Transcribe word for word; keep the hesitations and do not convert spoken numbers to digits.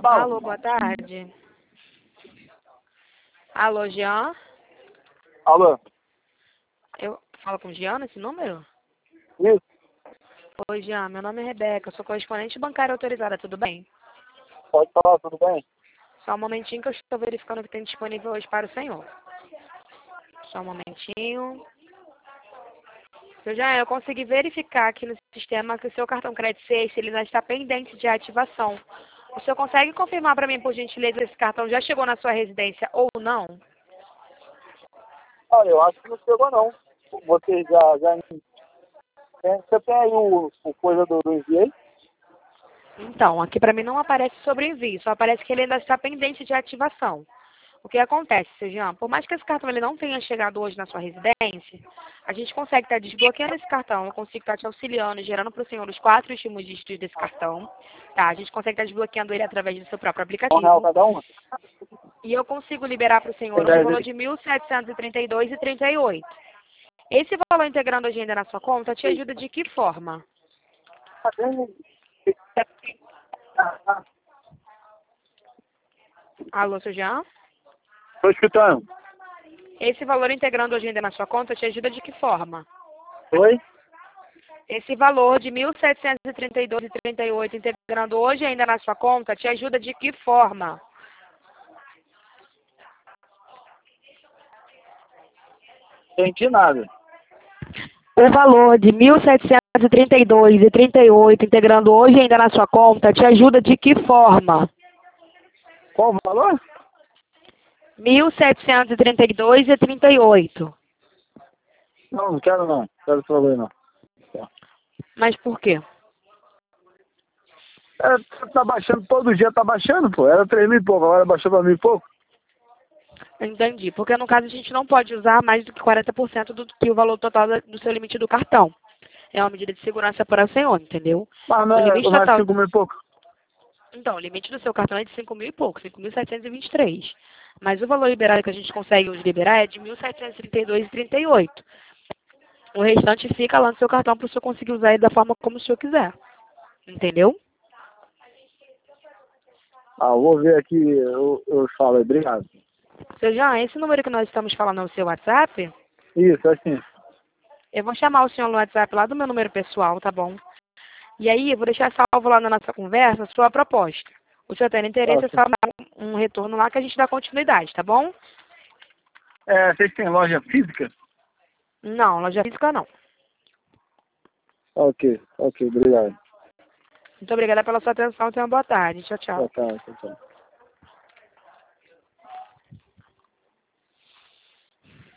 bala. Alô, boa tarde. Alô, Jean? Alô? Eu falo com o Jean nesse número? Isso? Oi, Jean, meu nome é Rebeca, eu sou correspondente bancária autorizada, tudo bem? Pode falar, tudo bem? Só um momentinho que eu estou verificando o que tem disponível hoje para o senhor. Só um momentinho. Eu já eu consegui verificar aqui no sistema que o seu cartão crédito seis, ele já está pendente de ativação. O senhor consegue confirmar para mim, por gentileza, se esse cartão já chegou na sua residência ou não? Olha, eu acho que não chegou não. Você já... já... Você tem aí o, o coisa do, do enviei? Então, aqui para mim não aparece sobre envio, só aparece que ele ainda está pendente de ativação. O que acontece, seu Jean? Por mais que esse cartão ele não tenha chegado hoje na sua residência, a gente consegue estar desbloqueando esse cartão, eu consigo estar te auxiliando, gerando para o senhor os quatro últimos dígitos desse cartão. Tá? A gente consegue estar desbloqueando ele através do seu próprio Um real aplicativo. cada uma? E eu consigo liberar para o senhor o valor de mil setecentos e trinta e dois reais e trinta e oito centavos. Esse valor integrando hoje ainda na sua conta te ajuda de que forma? Alô, seu Jean? Estou escutando. Esse valor integrando hoje ainda na sua conta te ajuda de que forma? Oi? Esse valor de mil setecentos e trinta e dois reais e trinta e oito centavos integrando hoje ainda na sua conta te ajuda de que forma? Não entendi nada. O valor de mil setecentos e trinta e dois reais e trinta e oito centavos integrando hoje ainda na sua conta te ajuda de que forma? Qual o valor? mil setecentos e trinta e dois reais e trinta e oito centavos. Não, não quero não. Não quero esse valor não. Mas por quê? É, tá baixando, todo dia tá baixando, pô. Era três mil e pouco, agora baixou pra mil e pouco. Entendi. Porque no caso a gente não pode usar mais do que quarenta por cento do que o valor total do seu limite do cartão. É uma medida de segurança para o senhor, entendeu? Mas não O é, limite não é total. cinco mil e pouco. Então, o limite do seu cartão é de cinco mil e pouco, cinco mil setecentos e vinte e três. Mas o valor liberado que a gente consegue hoje liberar é de mil setecentos e trinta e dois reais e trinta e oito centavos. O restante fica lá no seu cartão para o senhor conseguir usar ele da forma como o senhor quiser. Entendeu? Ah, eu vou ver aqui, eu, eu falo aí, obrigado. Seu Jean, esse número que nós estamos falando é o seu WhatsApp? Isso, assim. Eu vou chamar o senhor no WhatsApp lá do meu número pessoal, tá bom? E aí, eu vou deixar salvo lá na nossa conversa a sua proposta. O senhor tendo interesse, é Ótimo. só dar um retorno lá que a gente dá continuidade, tá bom? É, vocês têm loja física? Não, loja física não. Ok, ok, obrigado. Muito obrigada pela sua atenção. Tenha uma boa tarde. Tchau, tchau. Tchau, tchau, tchau.